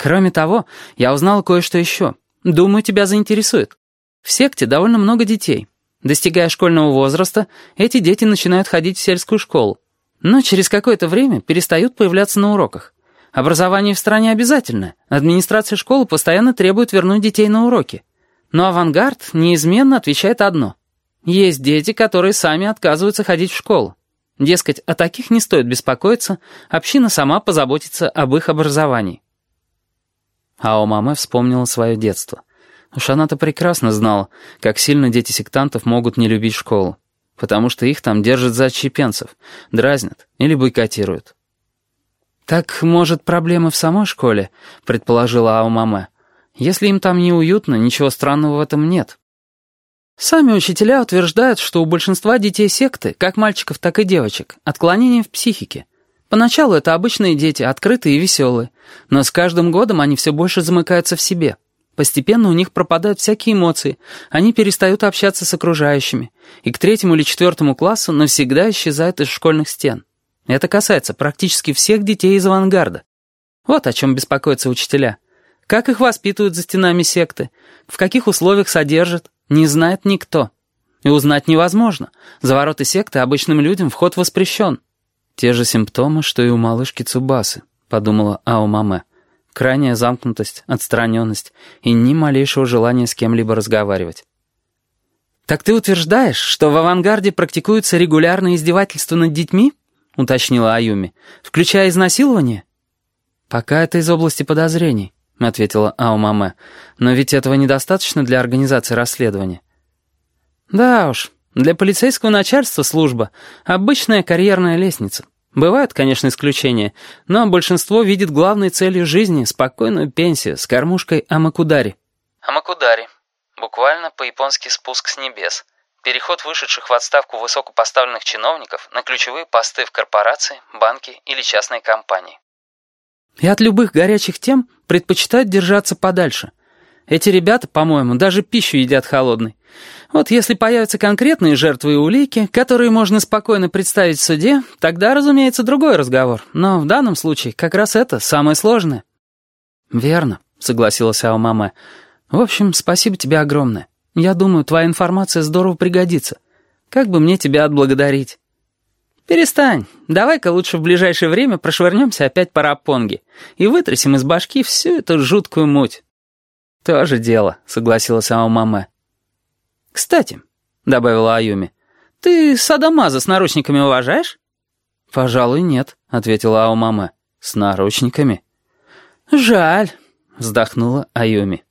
Кроме того, я узнала кое-что еще. Думаю, тебя заинтересует. В секте довольно много детей. Достигая школьного возраста, эти дети начинают ходить в сельскую школу. Но через какое-то время перестают появляться на уроках. Образование в стране обязательное. Администрация школы постоянно требует вернуть детей на уроки. Но авангард неизменно отвечает одно. Есть дети, которые сами отказываются ходить в школу. Дескать, о таких не стоит беспокоиться, община сама позаботится об их образовании. Ао-маме вспомнила свое детство. Уж она-то прекрасно знала, как сильно дети сектантов могут не любить школу, потому что их там держат за отщепенцев, дразнят или бойкотируют. «Так, может, проблемы в самой школе?» — предположила Ао-маме. «Если им там неуютно, ничего странного в этом нет». Сами учителя утверждают, что у большинства детей секты, как мальчиков, так и девочек, отклонения в психике. Поначалу это обычные дети, открытые и веселые, но с каждым годом они все больше замыкаются в себе. Постепенно у них пропадают всякие эмоции, они перестают общаться с окружающими, и к 3-му или 4-му классу навсегда исчезают из школьных стен. Это касается практически всех детей из авангарда. Вот о чем беспокоятся учителя. Как их воспитывают за стенами секты, в каких условиях содержат, не знает никто. И узнать невозможно. За ворота секты обычным людям вход воспрещен. «Те же симптомы, что и у малышки Цубасы», — подумала Ао-маме. Крайняя замкнутость, отстраненность и ни малейшего желания с кем-либо разговаривать. «Так ты утверждаешь, что в авангарде практикуются регулярные издевательства над детьми?» — уточнила Аюми. «Включая изнасилование?» «Пока это из области подозрений», — ответила Ао-маме. «Но ведь этого недостаточно для организации расследования». «Да уж, для полицейского начальства служба — обычная карьерная лестница. Бывают, конечно, исключения, но большинство видит главной целью жизни спокойную пенсию с кормушкой амакудари». Амакудари. Буквально по-японски «спуск с небес». Переход вышедших в отставку высокопоставленных чиновников на ключевые посты в корпорации, банки или частные компании. И от любых горячих тем предпочитают держаться подальше. Эти ребята, по-моему, даже пищу едят холодной. Вот если появятся конкретные жертвы и улики, которые можно спокойно представить в суде, тогда, разумеется, другой разговор. Но в данном случае как раз это самое сложное. «Верно», — согласилась Ао-маме. «В общем, спасибо тебе огромное. Я думаю, твоя информация здорово пригодится. Как бы мне тебя отблагодарить?» «Перестань. Давай-ка лучше в ближайшее время прошвырнемся опять по раппонги и вытрясем из башки всю эту жуткую муть». «То же дело», — согласилась Ао-маме. «Кстати», — добавила Аюми, — «ты садомаза с наручниками уважаешь?» «Пожалуй, нет», — ответила Ао-маме. «С наручниками?» «Жаль», — вздохнула Аюми.